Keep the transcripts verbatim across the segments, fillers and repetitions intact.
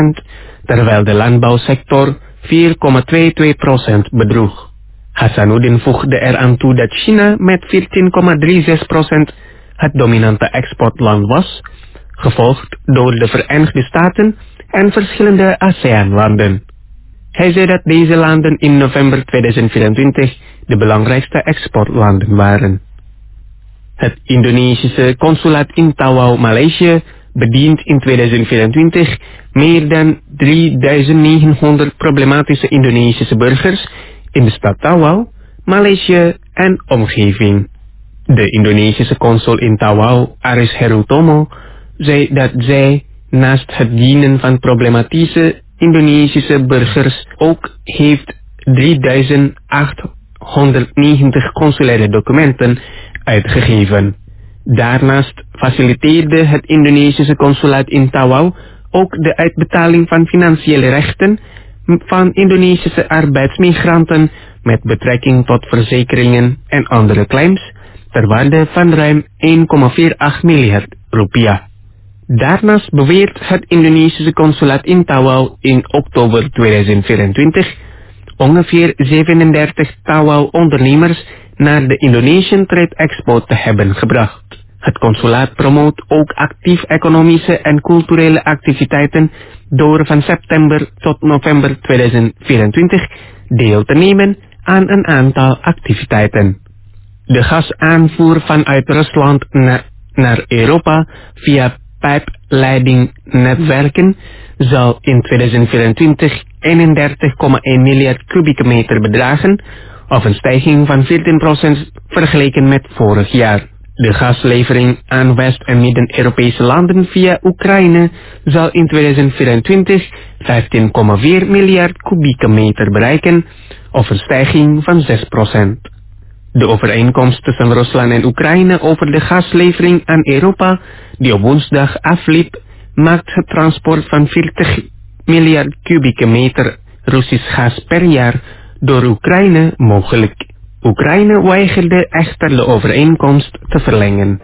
terwijl de landbouwsector vier komma tweeëntwintig procent bedroeg. Hassanuddin voegde eraan toe dat China met veertien komma drieënzestig procent het dominante exportland was, gevolgd door de Verenigde Staten en verschillende ASEAN-landen. Hij zei dat deze landen in november tweeduizend vierentwintig de belangrijkste exportlanden waren. Het Indonesische consulaat in Tawau, Maleisië, bedient in tweeduizend vierentwintig meer dan drieduizend negenhonderd problematische Indonesische burgers in de stad Tawau, Maleisië en omgeving. De Indonesische consul in Tawau, Aris Herutomo, zei dat zij naast het dienen van problematische Indonesische burgers ook heeft drieduizend achthonderdnegentig consulaire documenten uitgegeven. Daarnaast faciliteerde het Indonesische consulaat in Tawau ook de uitbetaling van financiële rechten van Indonesische arbeidsmigranten met betrekking tot verzekeringen en andere claims ter waarde van ruim één komma achtenzestig miljard rupiah. Daarnaast beweert het Indonesische consulaat in Tawau in oktober tweeduizend vierentwintig ongeveer zevenendertig Tawau-ondernemers naar de Indonesian Trade Expo te hebben gebracht. Het consulaat promoot ook actief economische en culturele activiteiten door van september tot november tweeduizend vierentwintig deel te nemen aan een aantal activiteiten. De gasaanvoer vanuit Rusland na, naar Europa via pijpleidingnetwerken zal in tweeduizend vierentwintig eenendertig komma één miljard kubieke meter bedragen, of een stijging van veertien procent vergeleken met vorig jaar. De gaslevering aan West- en Midden-Europese landen via Oekraïne zal in tweeduizend vierentwintig vijftien komma vier miljard kubieke meter bereiken, of een stijging van zes procent. De overeenkomst tussen Rusland en Oekraïne over de gaslevering aan Europa, die op woensdag afliep, maakt het transport van veertig miljard kubieke meter Russisch gas per jaar door Oekraïne mogelijk. Oekraïne weigerde echter de overeenkomst te verlengen.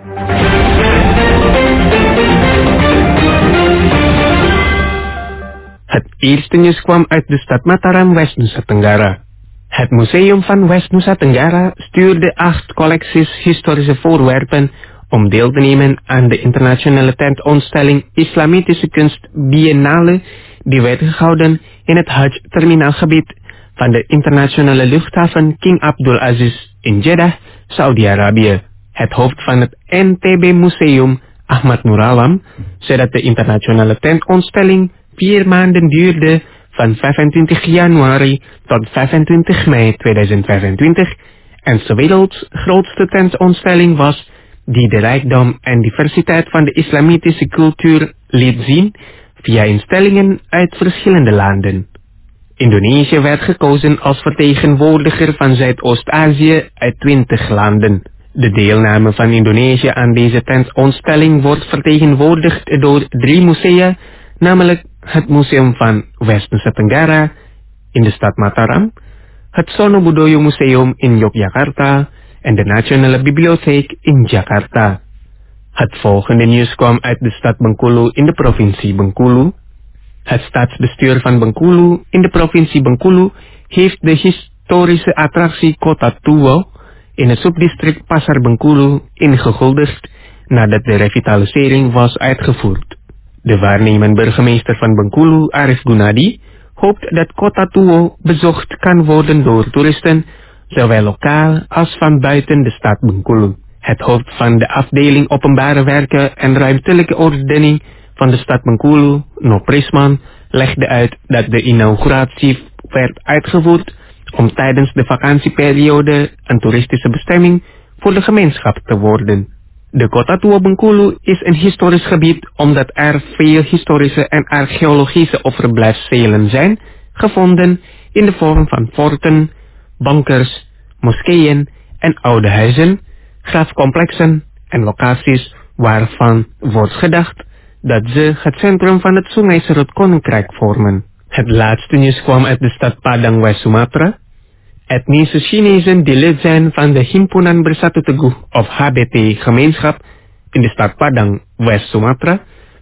Het eerste nieuws kwam uit de stad Mataram, West-Nusa Tenggara. Het museum van West-Nusa Tenggara stuurde acht collecties historische voorwerpen om deel te nemen aan de internationale tentoonstelling Islamitische Kunst Biennale, die werd gehouden in het Hajj-terminaalgebied van de internationale luchthaven King Abdulaziz in Jeddah, Saudi-Arabië. Het hoofd van het N T B-museum, Ahmad Nuralam, zei dat de internationale tentoonstelling vier maanden duurde van vijfentwintig januari tot vijfentwintig mei tweeduizend vijfentwintig en de werelds grootste tentoonstelling was die de rijkdom en diversiteit van de islamitische cultuur liet zien via instellingen uit verschillende landen. Indonesië werd gekozen als vertegenwoordiger van Zuidoost-Azië uit twintig landen. De deelname van Indonesië aan deze tentoonstelling wordt vertegenwoordigd door drie musea, namelijk het Museum van West-Nusa Tenggara in de stad Mataram, het Sono Budoyo Museum in Yogyakarta en de Nationale Bibliotheek in Jakarta. Het volgende nieuws kwam uit de stad Bengkulu in de provincie Bengkulu. Het staatsbestuur van Bengkulu in de provincie Bengkulu heeft de historische attractie Kota Tua in het subdistrict Pasar Bengkulu ingehuldigd nadat de revitalisering was uitgevoerd. De waarnemend burgemeester van Bengkulu, Arif Gunadi, hoopt dat Kota Tua bezocht kan worden door toeristen, zowel lokaal als van buiten de stad Bengkulu. Het hoofd van de afdeling openbare werken en ruimtelijke ordening van de stad Bengkulu, No Prisman, legde uit dat de inauguratie werd uitgevoerd om tijdens de vakantieperiode een toeristische bestemming voor de gemeenschap te worden. De Kota Tua Bengkulu is een historisch gebied omdat er veel historische en archeologische overblijfselen zijn gevonden in de vorm van forten, bunkers, moskeeën en oude huizen, grafcomplexen en locaties waarvan wordt gedacht dat ze het centrum van het Sungai-Serut Koninkrijk vormen. Het laatste nieuws kwam uit de stad Padang, West-Sumatra. Etnische Chinezen die lid zijn van de Himpunan Bersatu Teguh of H B T gemeenschap in de stad Padang, West-Sumatra,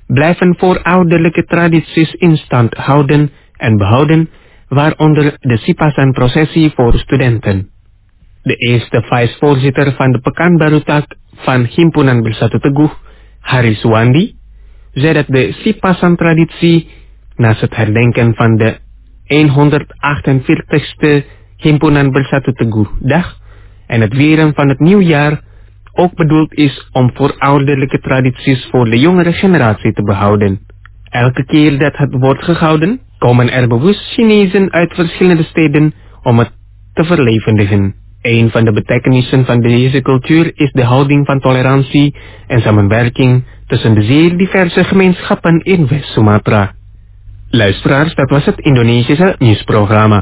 blijven voorouderlijke tradities in stand houden en behouden, waaronder de Sipasan-processie voor studenten. De eerste vicevoorzitter van de Pekanbaru-tak van Himpunan Bersatu Teguh, Haris Wandi, zei dat de Sipasan-traditie, naast het herdenken van de honderdachtenveertigste Himpunan Bersatu Teguh dag en het vieren van het nieuwjaar, ook bedoeld is om voorouderlijke tradities voor de jongere generatie te behouden. Elke keer dat het wordt gehouden, komen er bewust Chinezen uit verschillende steden om het te verlevendigen. Een van de betekenissen van deze cultuur is de houding van tolerantie en samenwerking tussen de zeer diverse gemeenschappen in West-Sumatra. Luisteraars, dat was het Indonesische nieuwsprogramma.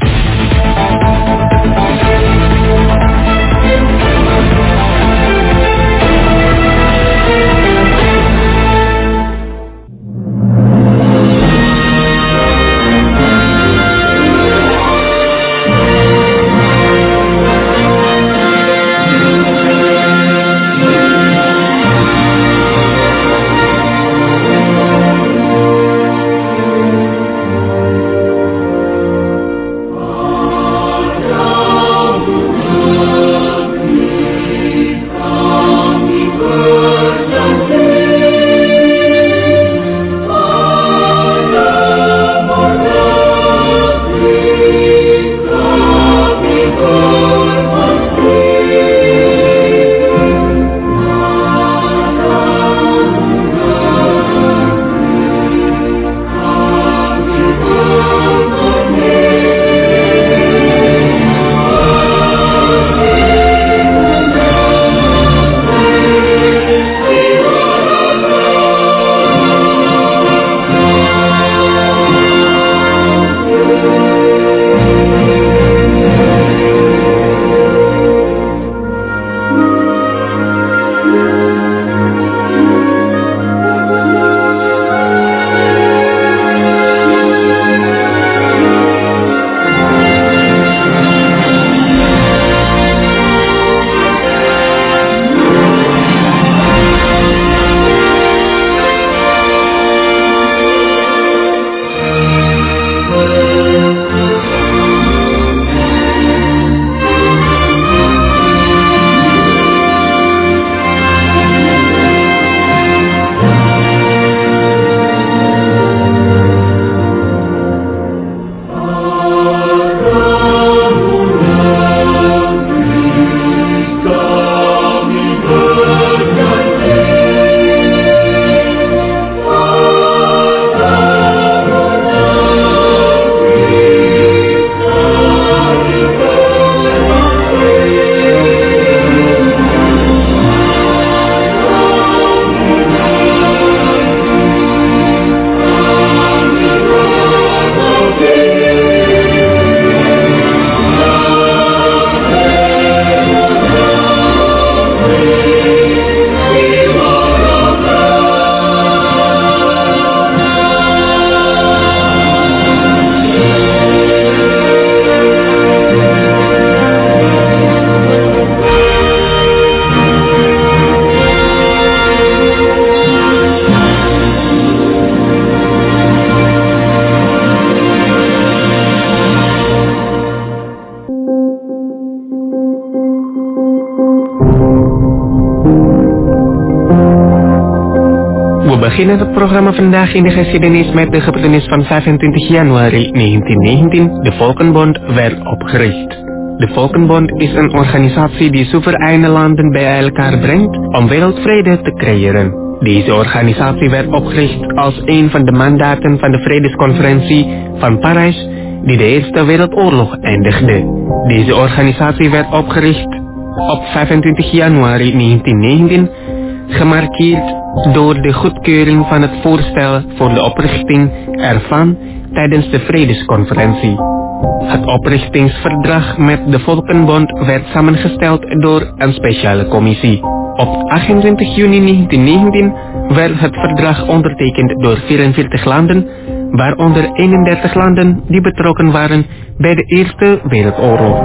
We beginnen het programma vandaag in de geschiedenis met de gebeurtenis van vijfentwintig januari negentien negentien. De Volkenbond werd opgericht. De Volkenbond is een organisatie die soevereine landen bij elkaar brengt om wereldvrede te creëren. Deze organisatie werd opgericht als een van de mandaten van de Vredesconferentie van Parijs die de Eerste Wereldoorlog eindigde. Deze organisatie werd opgericht op vijfentwintig januari negentien negentien, gemarkeerd door de goedkeuring van het voorstel voor de oprichting ervan tijdens de Vredesconferentie. Het oprichtingsverdrag met de Volkenbond werd samengesteld door een speciale commissie. Op achtentwintig juni negentien negentien werd het verdrag ondertekend door vierenveertig landen, waaronder eenendertig landen die betrokken waren bij de Eerste Wereldoorlog.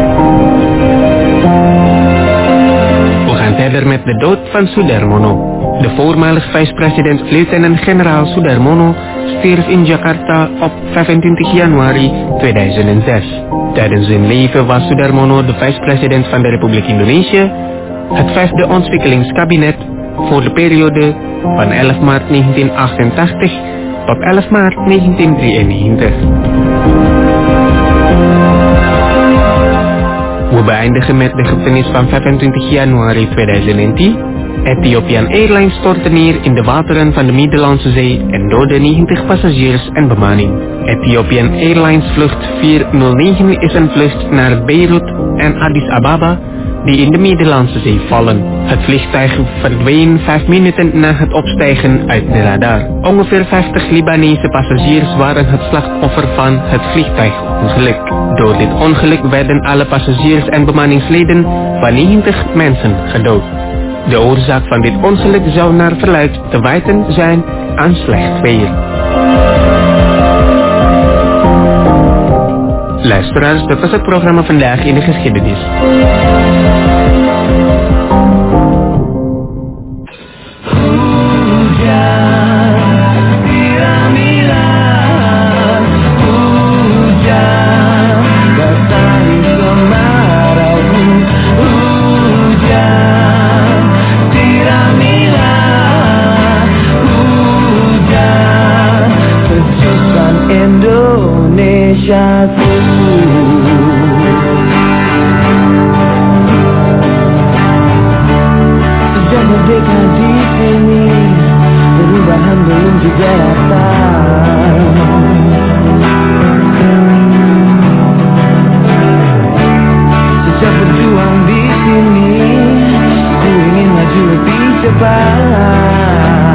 We gaan verder met de dood van Sudarmono. De voormalig vice-president Lieutenant-generaal Sudarmono stierf in Jakarta op vijfentwintig januari tweeduizend zes. Tijdens zijn leven was Sudarmono de vice-president van de Republiek Indonesië, het vijfde ontwikkelingskabinet voor de periode van elf maart negentien achtentachtig tot elf maart negentien drieënnegentig. We beëindigen met de gebeurtenis van vijfentwintig januari tweeduizend tien. Ethiopian Airlines stortte neer in de wateren van de Middellandse Zee en doodde negentig passagiers en bemanning. Ethiopian Airlines vlucht vierhonderdnegen is een vlucht naar Beirut en Addis Ababa die in de Middellandse Zee vallen. Het vliegtuig verdween vijf minuten na het opstijgen uit de radar. Ongeveer vijftig Libanese passagiers waren het slachtoffer van het vliegtuigongeluk. Door dit ongeluk werden alle passagiers en bemanningsleden van negentig mensen gedood. De oorzaak van dit ongeluk zou naar verluidt te wijten zijn aan slecht weer. Luisteraars, dat was het programma Vandaag in de Geschiedenis. Sejak merdeka di sini, perubahan belum juga datang. Sejak berjuang di sini, ku ingin maju lebih cepat.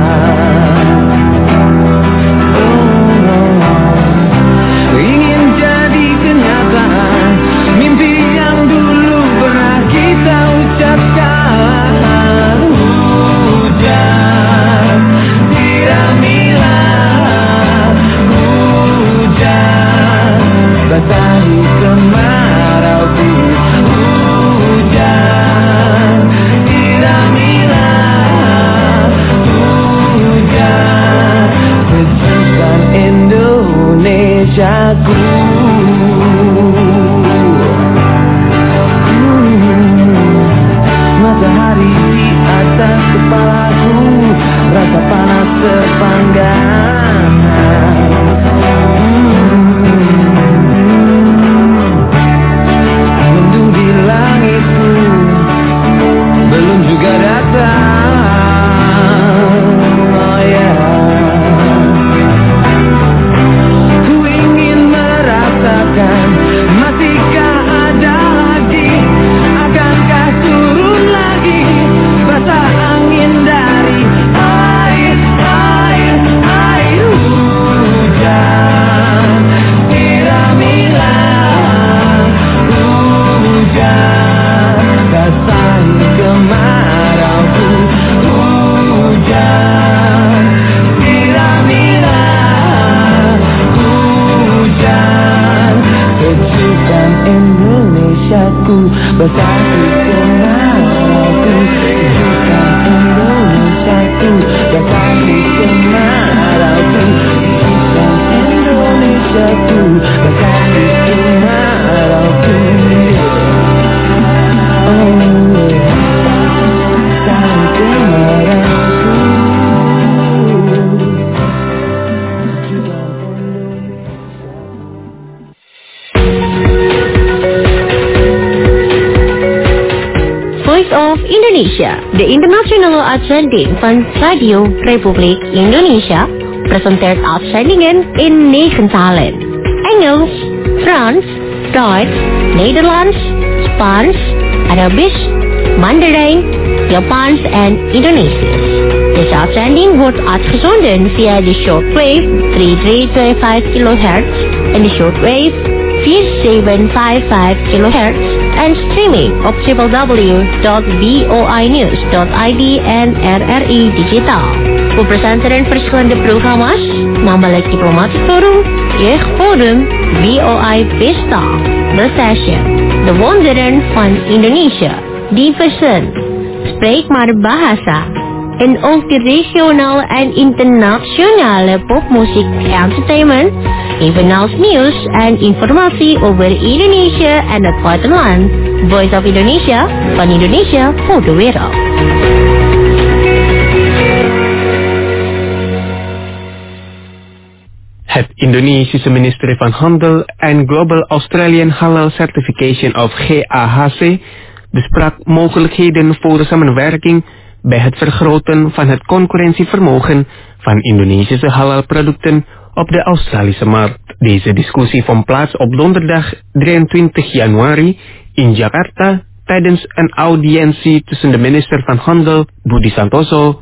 Matahari di atas kepalaku, rasa panas sepanggang. Mendung di langitku belum juga datang. Oh yeah. Ku ingin merasakan, masihkah ada lagi, akankah turun lagi basah angin dari air, air, air hujan. Siramilah hujan, basahi kemarauku. Hujan, siramilah hujan, sejukkan Indonesiaku, basahi kemarauku. Sejukkan Indonesiaku, basahi kemarauku. Sejukkan Indonesiaku, basahi kemarauku. Oh yeah, basahi kemarauku. Voice of Indonesia, de internationale uitzending van Radio Republiek Indonesia, presenteert uitzendingen in negen talen: Engels, Frans, Duits, Nederlands, Spaans, Arabisch, Mandarijn, Japans en Indonesisch. Deze uitzending wordt uitgezonden via de shortwave drie drie twee vijf kilohertz en de shortwave vier zeven vijf vijf kilohertz en streaming op w w w dot v o i news dot i d en R R I Digitaal. We presenteren verschillende programma's, namelijk Diplomatic Forum, Jeugdforum, V O I Vista, The Session, De Wonderen van Indonesia, Diversen, Spreek maar Bahasa, En ook de regionale en internationale popmuziek entertainment, evenals nieuws en informatie over Indonesië en het buitenland. Voice of Indonesia, van Indonesia voor de wereld. Het Indonesische ministerie van Handel en Global Australian Halal Certification of G A H C besprak mogelijkheden voor samenwerking bij het vergroten van het concurrentievermogen van Indonesische halalproducten op de Australische markt. Deze discussie vond plaats op donderdag drieëntwintig januari in Jakarta tijdens een audiëntie tussen de minister van Handel Budi Santoso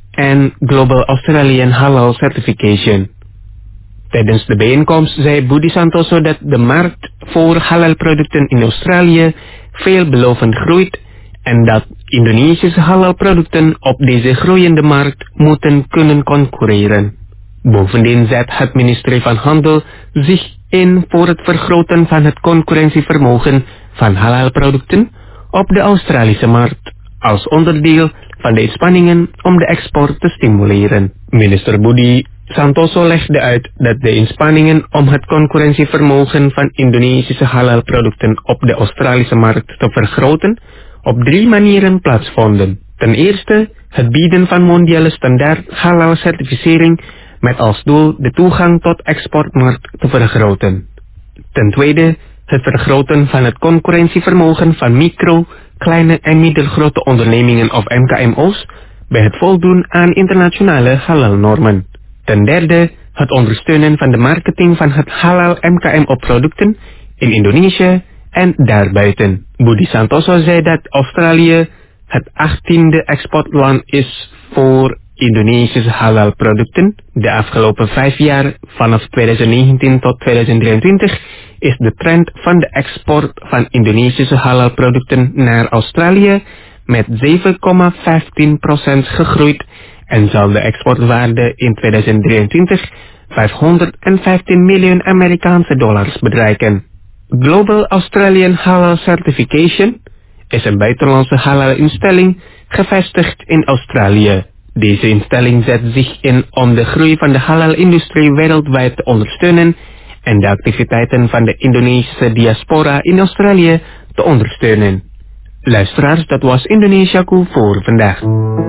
en Global Australian Halal Certification. Tijdens de bijeenkomst zei Budi Santoso dat de markt voor halalproducten in Australië veelbelovend groeit en dat Indonesische halalproducten op deze groeiende markt moeten kunnen concurreren. Bovendien zet het ministerie van Handel zich in voor het vergroten van het concurrentievermogen van halalproducten op de Australische markt als onderdeel van de inspanningen om de export te stimuleren. Minister Budi Santoso legde uit dat de inspanningen om het concurrentievermogen van Indonesische halalproducten op de Australische markt te vergroten op drie manieren plaatsvonden. Ten eerste het bieden van mondiale standaard halal certificering met als doel de toegang tot exportmarkt te vergroten. Ten tweede het vergroten van het concurrentievermogen van micro, kleine en middelgrote ondernemingen of M K M O's bij het voldoen aan internationale halalnormen. Ten derde het ondersteunen van de marketing van het halal M K M O-producten in Indonesië en daarbuiten. Budi Santoso zei dat Australië het achttiende exportland is voor Indonesische halalproducten. De afgelopen vijf jaar, vanaf twintig negentien tot twintig drieëntwintig, is de trend van de export van Indonesische halalproducten naar Australië met zeven komma vijftien procent gegroeid en zal de exportwaarde in twintig drieëntwintig vijfhonderdvijftien miljoen Amerikaanse dollars bereiken. Global Australian Halal Certification is een buitenlandse halal-instelling gevestigd in Australië. Deze instelling zet zich in om de groei van de halal-industrie wereldwijd te ondersteunen en de activiteiten van de Indonesische diaspora in Australië te ondersteunen. Luisteraars, dat was Indonesia Cool voor vandaag.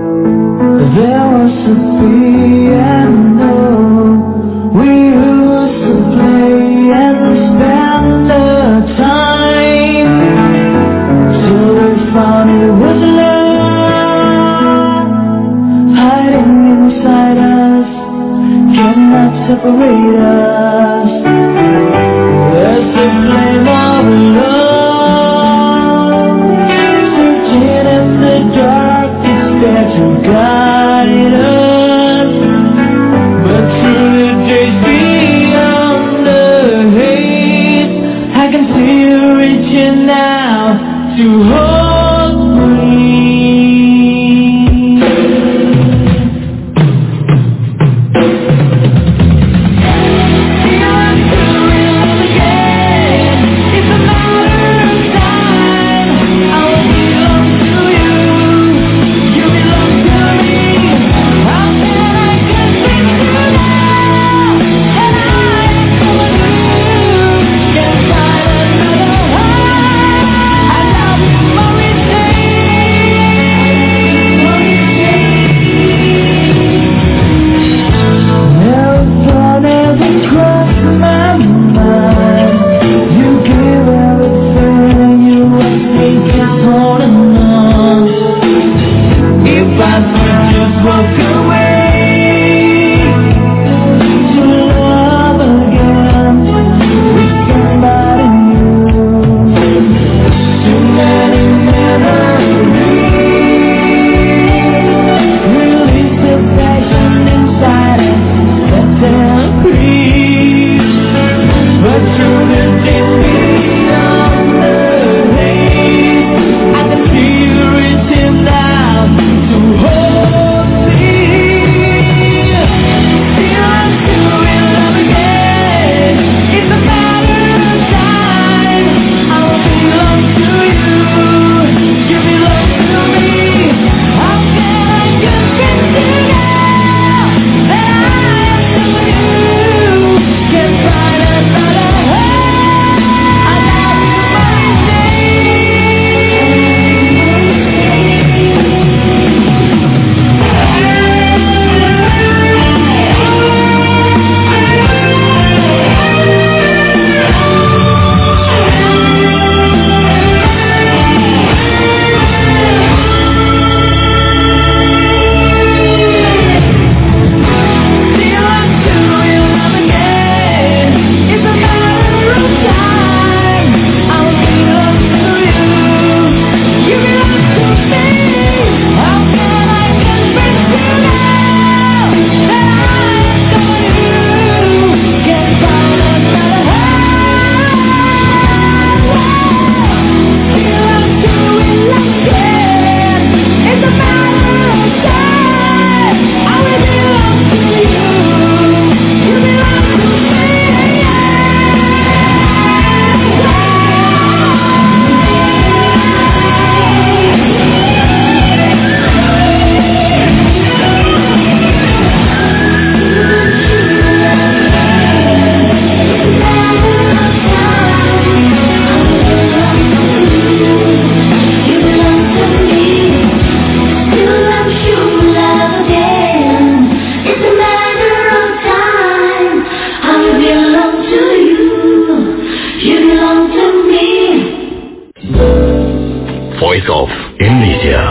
There was a piano we used to play and spend the time till we found it was love hiding inside us, cannot separate us. There's the flame of love searching in the dark, it's there to guide us, but through the days beyond the haze, I can see you reaching out to hold me. I love you more. Voice of Indonesia.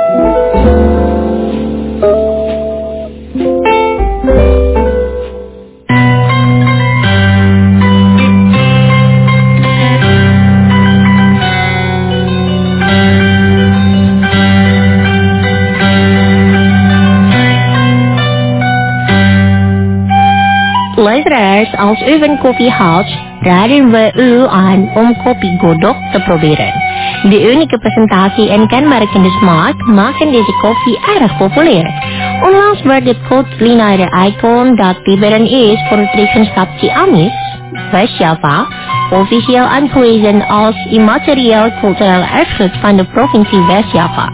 Luisteraars, als u van koffie houdt, raden we u aan om koffie Godok te proberen. De unieke presentatie en kenmerkende smaak maken deze koffie erg populair. Onlangs werd het culinaire icon dat Tibetan is voor het regenschap Ciamis, West-Java, officieel aangewezen als immaterieel cultureel erfgoed van de provincie West-Java.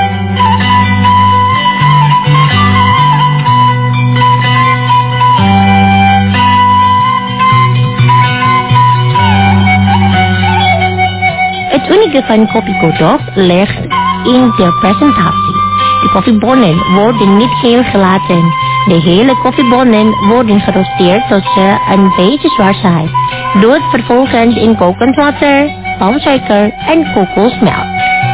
Het unieke van koffie Godok ligt in de presentatie. De koffiebonnen worden niet geel gelaten. De hele koffiebonnen worden gerosteerd tot ze een beetje zwart zijn. Doe het vervolgens in kokend water, palmsuiker en kokosmelk.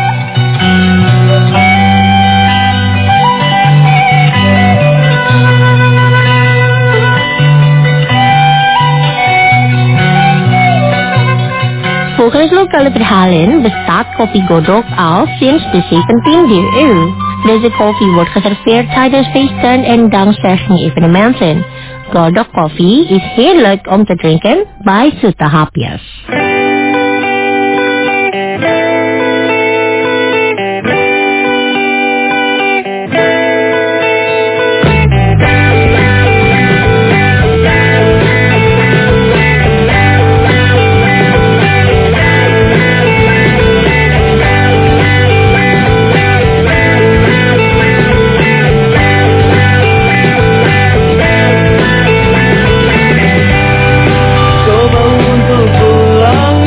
Volgens lokale verhalen bestaat koffie Godok al sinds de zeventiende eeuw. Deze koffie wordt geserveerd tijdens feesten en dansverging evenementen. Godok koffie is heerlijk om te drinken bij zoete hapjes. Coba untuk pulang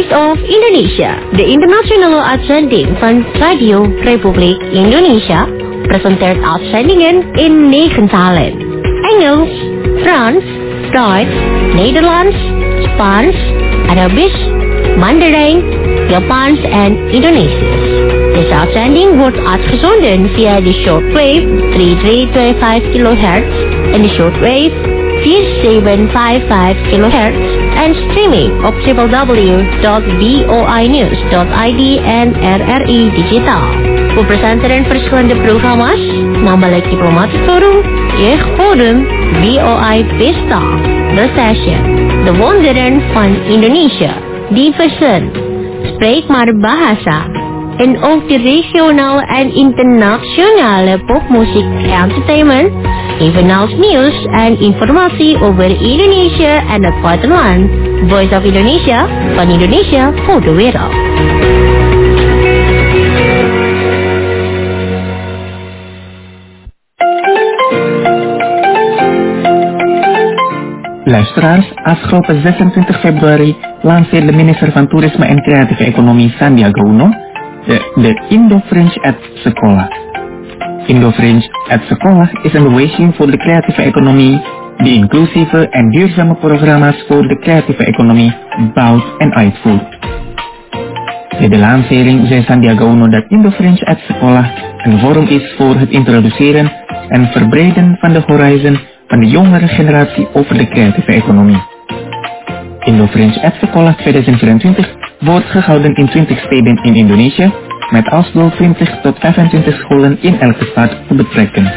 Voice of Indonesia, de internationale uitzending van Radio Republiek Indonesia, presenteert uitzendingen in negen talen: Engels, Frans, Duits, Nederlands, Spaans, Arabisch, Mandarijn, Japans en Indonesisch. Deze uitzending wordt uitgezonden via de shortwave drie drie twee vijf kilohertz en de shortwave vier zeven vijf vijf kilohertz en streaming op w w w dot voi news dot i d en R R I Digitaal. We presenteren verschillende programma's, namelijk Diplomatic Forum, Jeugdforum, V O I Pesta, The Session, De Wonderen van Indonesië, Diversen, Spreek maar Bahasa, en ook de regionale en internationale popmuziek entertainment, evenals nieuws en informatie over Indonesië en het buitenland. Voice of Indonesia, van Indonesië voor de wereld. Luisteraars, afgelopen zesentwintig februari lanceerde de minister van Toerisme en Creatieve Economie Sandiaga Uno de, de Indo-French at Sekolah. Indo-French at Sekolah is een beweging voor de creatieve economie die inclusieve en duurzame programma's voor de creatieve economie bouwt en uitvoert. Bij de lancering zei Sandiaga Uno dat Indo-French at Sekolah een vorm is voor het introduceren en verbreden van de horizon van de jongere generatie over de creatieve economie. Indo-French at Sekolah tweeduizend vierentwintig wordt gehouden in twintig steden in Indonesië, met als doel twintig tot vijfentwintig scholen in elke stad te betrekken.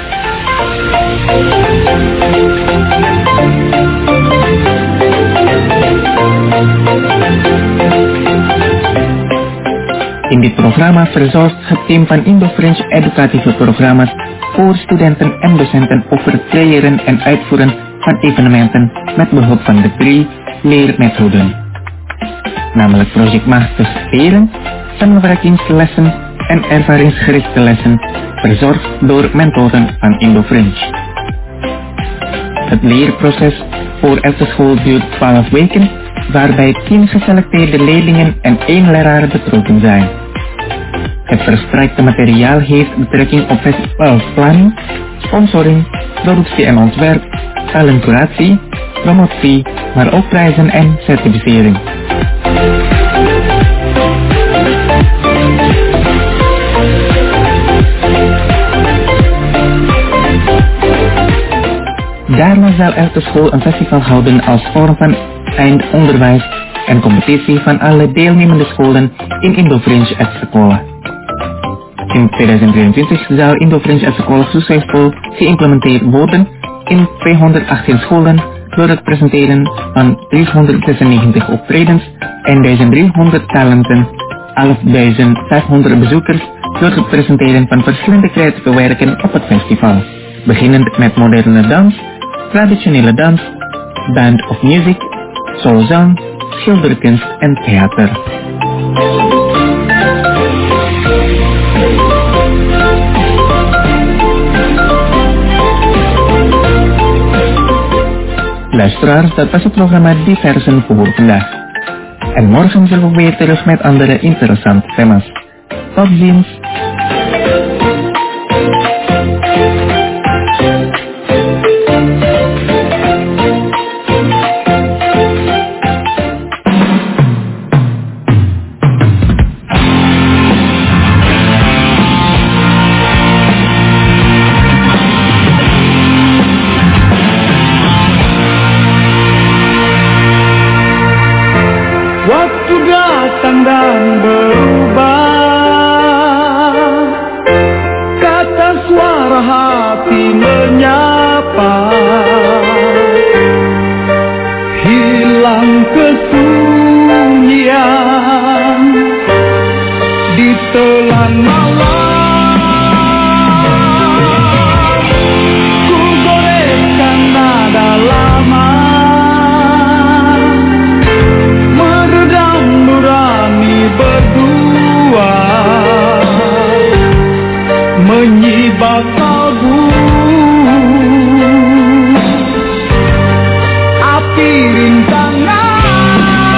In dit programma verzorgt het team van Indo-French educatieve programma's voor studenten en docenten over het creëren en uitvoeren van evenementen met behulp van de drie leermethoden, namelijk projectmatig leren, samenwerkingslessen en ervaringsgerichte lessen, verzorgd door mentoren van Indo-French. Het leerproces voor elke school duurt twaalf weken, waarbij tien geselecteerde leerlingen en één leraar betrokken zijn. Het verstrekte materiaal heeft betrekking op festivalsplanning, sponsoring, productie en ontwerp, talentcuratie, promotie, maar ook prijzen en certificering. Daarna zal elke school een festival houden als vorm van eindonderwijs en competitie van alle deelnemende scholen in Indo-French at Sekolah. In tweeduizend drieëntwintig zal Indo-French at Sekolah succesvol geïmplementeerd worden in tweehonderdachttien scholen door het presenteren van driehonderdzesennegentig optredens en duizend driehonderd talenten, elfduizend vijfhonderd bezoekers door het presenteren van verschillende creatieve werken op het festival, beginnend met moderne dans, traditionele dans, band of music, soulzang, schilderkunst en theater. Luisteraars, dat was het programma Diversen voor vandaag. En morgen zullen we weer terug met andere interessante thema's. Tot ziens! Waktu datang dan berubah, kata suara hati menyapa, hilang kesunyian di telan malam. Ku goreskan nada lama, berdua menyibak kalbu, api rintangan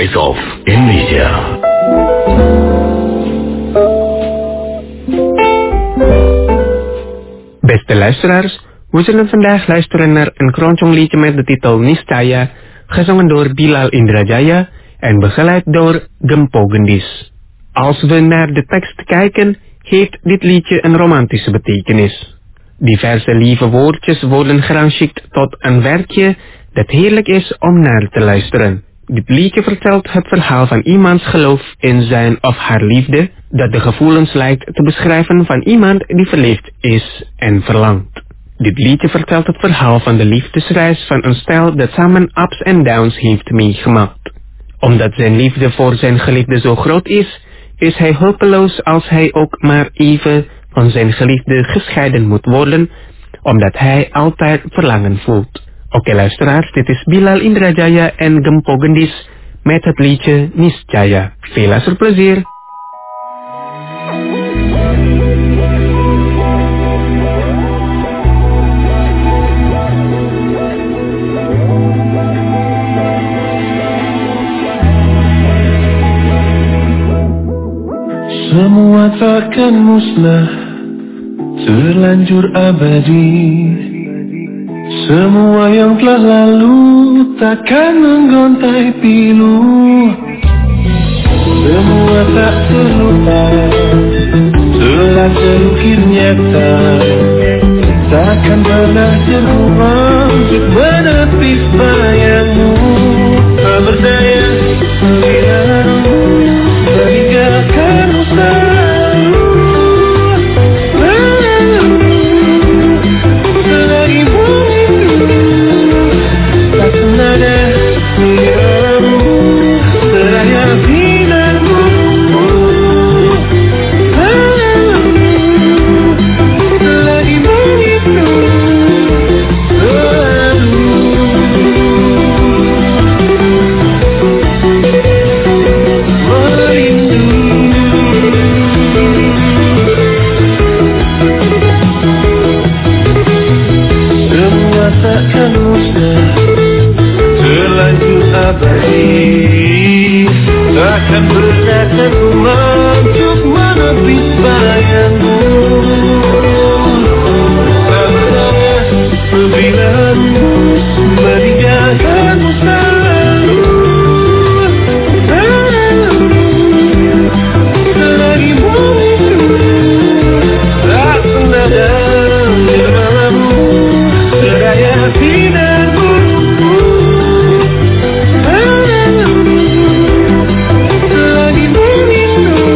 Voice of Indonesia. Beste luisteraars, we zullen vandaag luisteren naar een kronjongliedje met de titel Niscaya, gezongen door Bilal Indrajaya en begeleid door Gempo Gendis. Als we naar de tekst kijken, heeft dit liedje een romantische betekenis. Diverse lieve woordjes worden gerangeerd tot een werkje dat heerlijk is om naar te luisteren. Dit liedje vertelt het verhaal van iemands geloof in zijn of haar liefde, dat de gevoelens lijkt te beschrijven van iemand die verliefd is en verlangt. Dit liedje vertelt het verhaal van de liefdesreis van een stel dat samen ups en downs heeft meegemaakt. Omdat zijn liefde voor zijn geliefde zo groot is, is hij hulpeloos als hij ook maar even van zijn geliefde gescheiden moet worden, omdat hij altijd verlangen voelt. Oké luisteraars, dit is Bilal Indrajaya en Gempo Gendis met het liedje Niscaya. Veel luisterplezier! Semua takkan musnah, terlanjur abadi. Semua yang telah lalu takkan menggontai pilu. Semua tak terlupa, telah terukir nyata. Takkan pernah terubah untuk menepis bayangmu. Tak berdaya melihatmu, meninggalkanmu selalu. Selagi bumi tak senada melihatmu, seraya binatmu. Selagi bumi takkan musnah, terlanjur abadi. Takkan pernah terlupa untuk menepis bayangmu. Tak berdaya membelanya, meninggalkanmu selalu. Selagi bumi tak senada bersamamu, seraya binatmu. Selagi bumi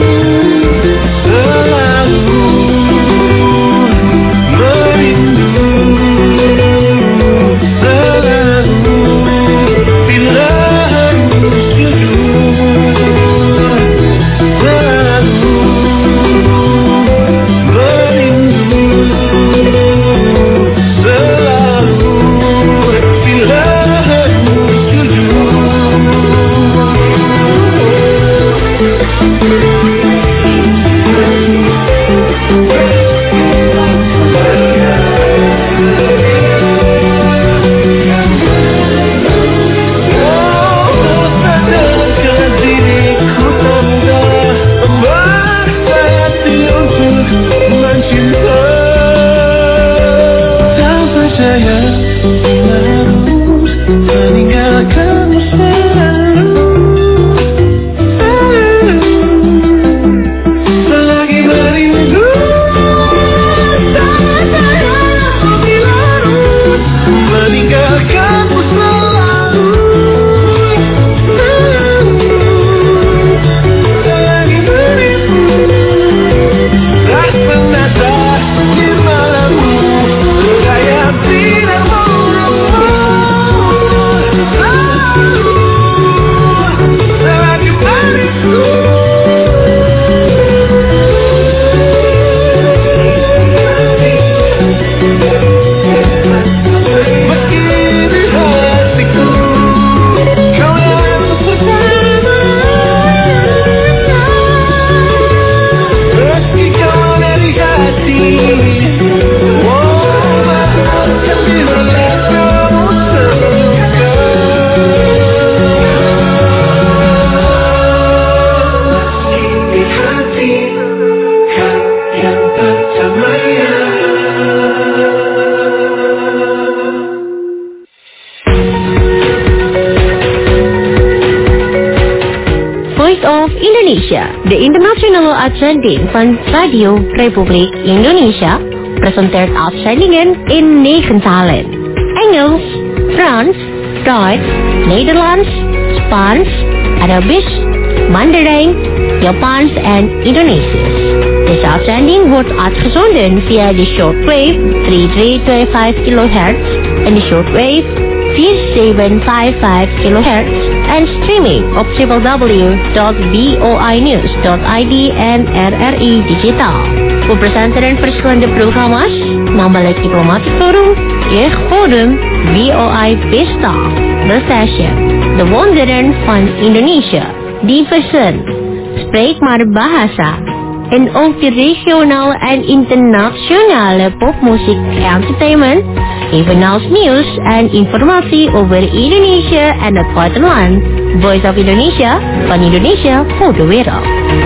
Voice of Indonesia, de internationale uitzending van Radio Republiek Indonesia, presenteert uitzendingen in negen talen. Engels, Frans, Duits, Nederlands, Spaans, Arabisch, Mandarijn, Japans en Indonesisch. Deze uitzending wordt uitgezonden via de shortwave drie drie twee vijf kilohertz en de shortwave vier zeven vijf vijf kilohertz en streaming op w w w dot voinews dot i d en R R I Digitaal. We presenteren verschillende programma's, namelijk Diplomatic Forum, Jeugdforum, V O I Bestaaf, Berstation, De Wonderen van Indonesia, Diversen, Spreek maar Bahasa, en ook de regionale en internationale popmuziek entertainment, evenals nieuws en informatie over Indonesië en het buitenland. Voice of Indonesia, van Indonesia voor de wereld.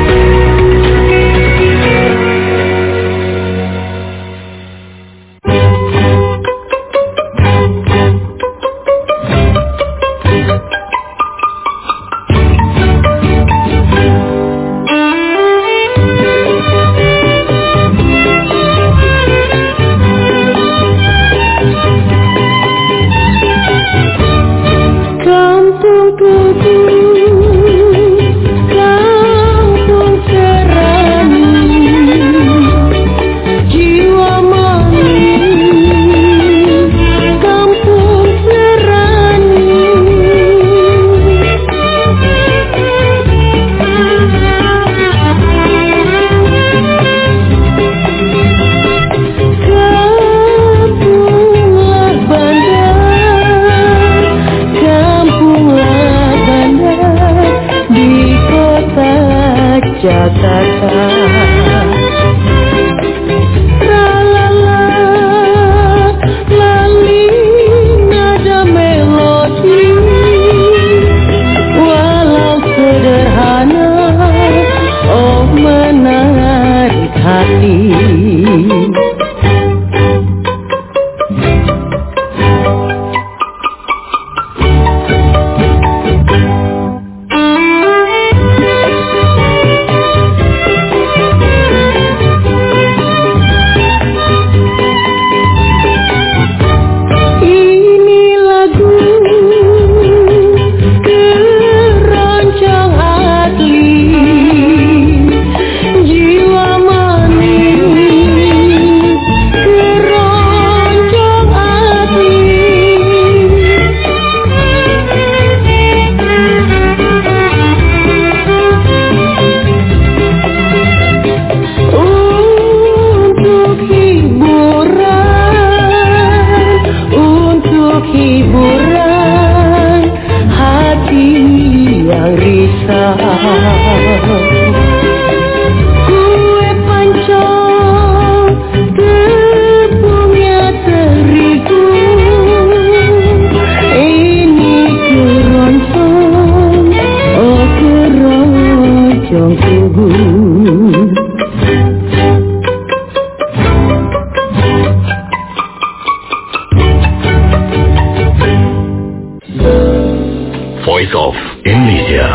Voice of Indonesia.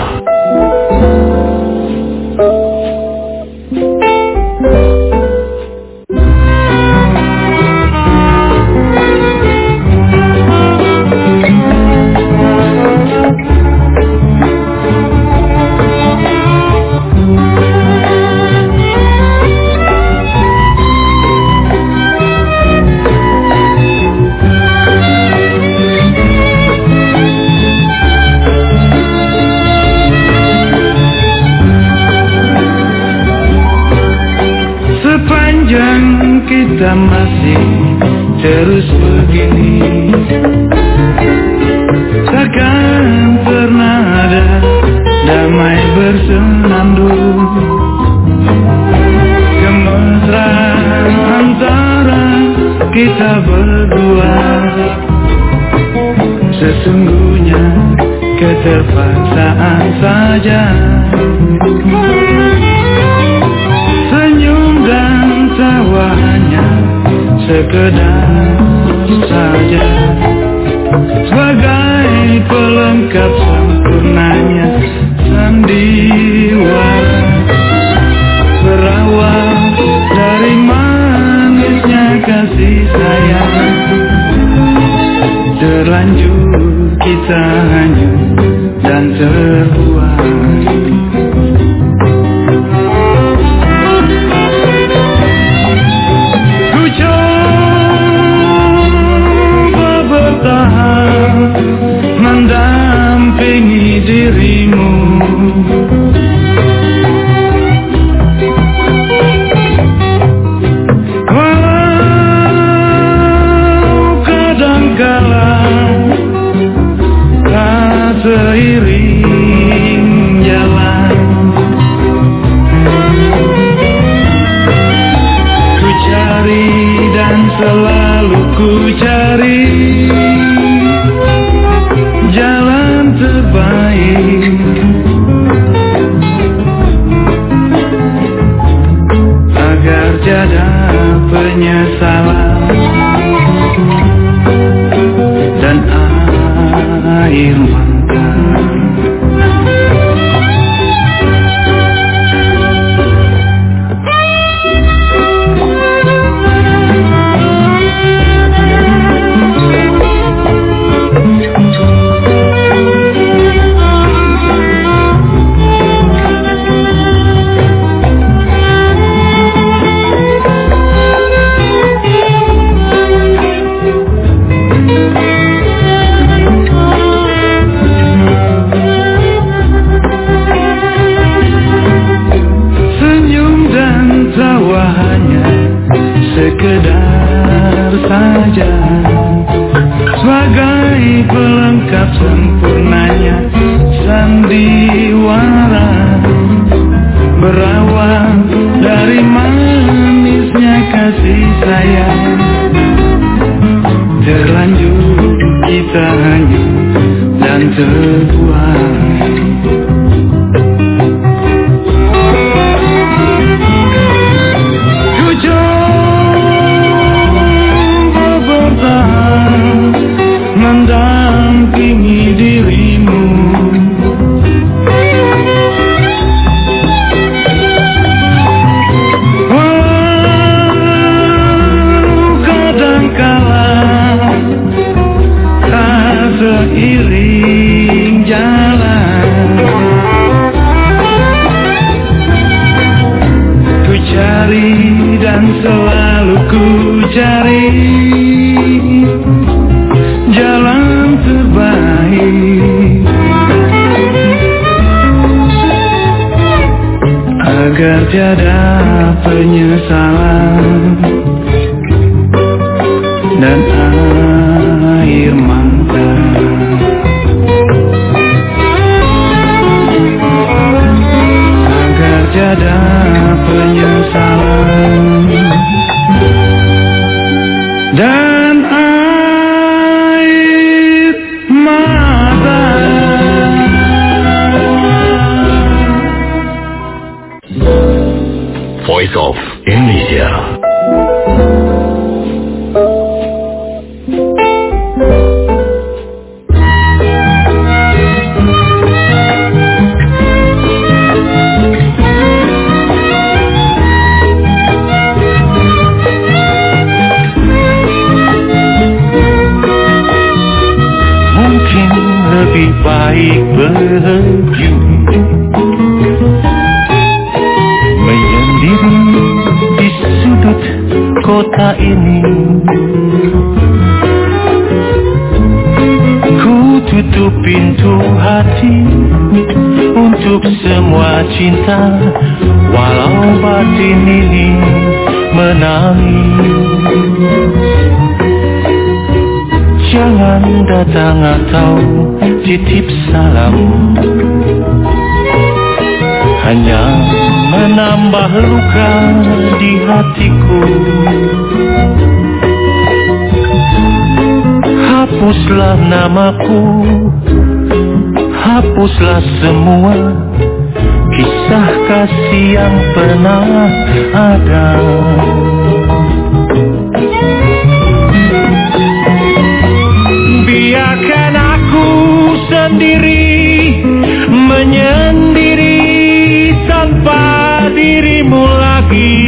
Kita masih terus begini, takkan pernah ada damai bersenandung. Kemesraan antara kita berdua sesungguhnya keterpaksaan saja. Senyum dan tawa hanya sekedar saja, sebagai pelengkap sempurnanya sendiri. kita hanyut dan terbuai. Ku coba bertahan mendampingi dirimu, seiring jalan. Ku cari dan selalu ku cari jalan terbaik agar tiada penyesalan dan air mata. Sekedar saja sebagai pelengkap sempurnanya sandiwara, berawal dari manisnya kasih sayang. Terlanjur kita hanyut dan terbuai. Mendampingi dirimu, walau kadangkala tak seiring jalan. Ku cari dan selalu ku cari jalan terbaik agar tiada penyesalan dan air mata. Agar tiada penyesalan dan air mata. Voice of Indonesia. Mungkin lebih baik berhenti menyendiri di sudut kota ini. Ku tutup pintu hati untuk semua cinta, walau batin ini menangis. Jangan datang atau titip salam, hanya menambah luka di hatiku. Hapuslah namaku, hapuslah semua kisah kasih yang pernah ada. Biarkan aku sendiri menyendiri tanpa dirimu lagi.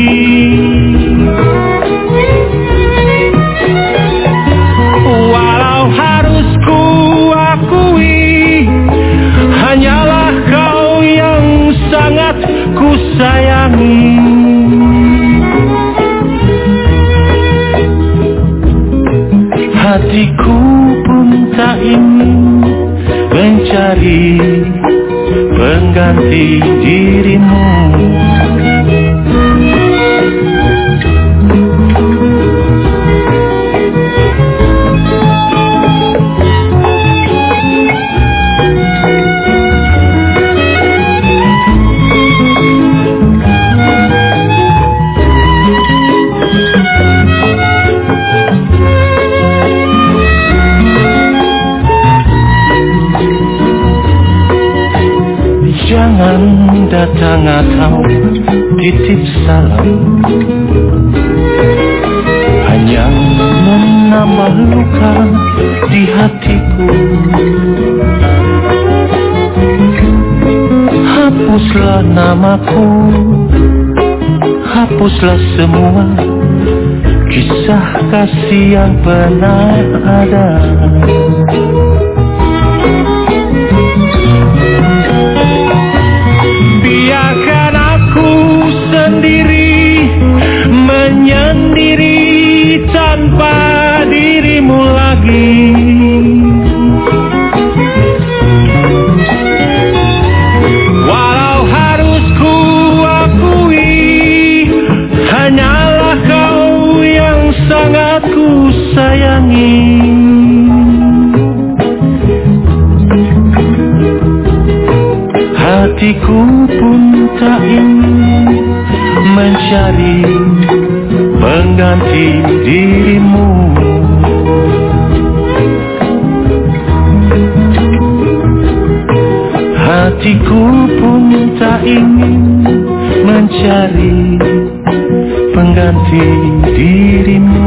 Walau harus ku akui sayangi. Hatiku pun tak ingin mencari pengganti dirimu. Jangan datang atau titip salam, hanya menambah luka di hatiku. Hapuslah namaku, hapuslah semua kisah kasih yang pernah ada. Biarkan aku sendiri menyendiri tanpa dirimu lagi. Walau harus ku akui, hanyalah kau yang sangat ku sayangi. Hatiku pun tak ingin mencari pengganti dirimu. Hatiku pun tak ingin mencari pengganti dirimu.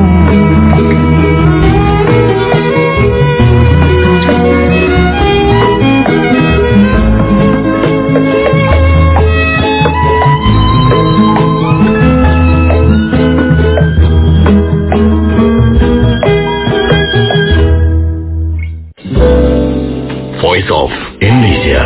Voice of Indonesia.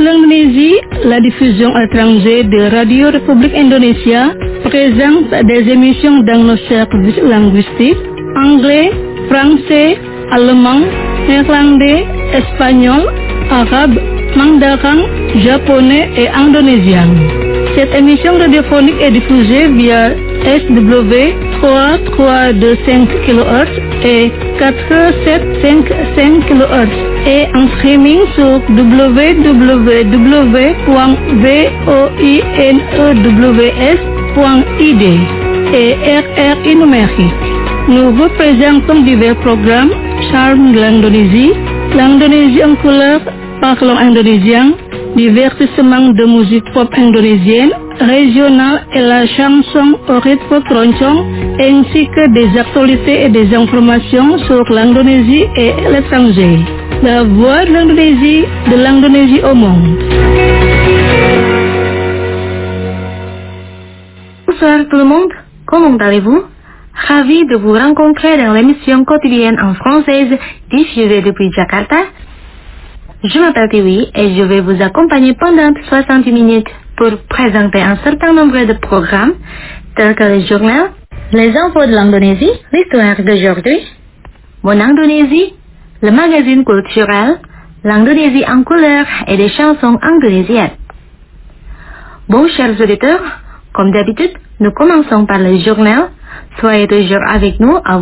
l'Indonésie, la diffusion à l'étranger de Radio République Indonésia présente des émissions dans nos services linguistiques anglais, français, allemand, néerlandais, espagnol, arabe, mandarin, japonais et indonésien. Cette émission radiophonique est diffusée via S W trois trois deux cinq kilohertz et quatre sept cinq cinq kilohertz et en streaming sur w w w point voinews point I D et R R I numérique. Nous vous présentons divers programmes, Charme de l'Indonésie, l'Indonésie en couleur, parlons indonésien, divertissement de musique pop indonésienne, régionale et la chanson au rythme keroncong, ainsi que des actualités et des informations sur l'Indonésie et l'étranger. La voix de l'Indonésie, de l'Indonésie au monde. Bonsoir tout le monde, comment allez-vous? Ravi de vous rencontrer dans l'émission quotidienne en française diffusée depuis Jakarta. Je m'appelle Tiwi et je vais vous accompagner pendant soixante minutes pour présenter un certain nombre de programmes tels que le journal, les infos de l'Indonésie, l'histoire d'aujourd'hui, Mon Indonésie, le magazine culturel, l'Indonésie en couleur et des chansons indonésiennes. Bon, chers auditeurs, comme d'habitude, nous commençons par le journal. Soyez toujours avec nous à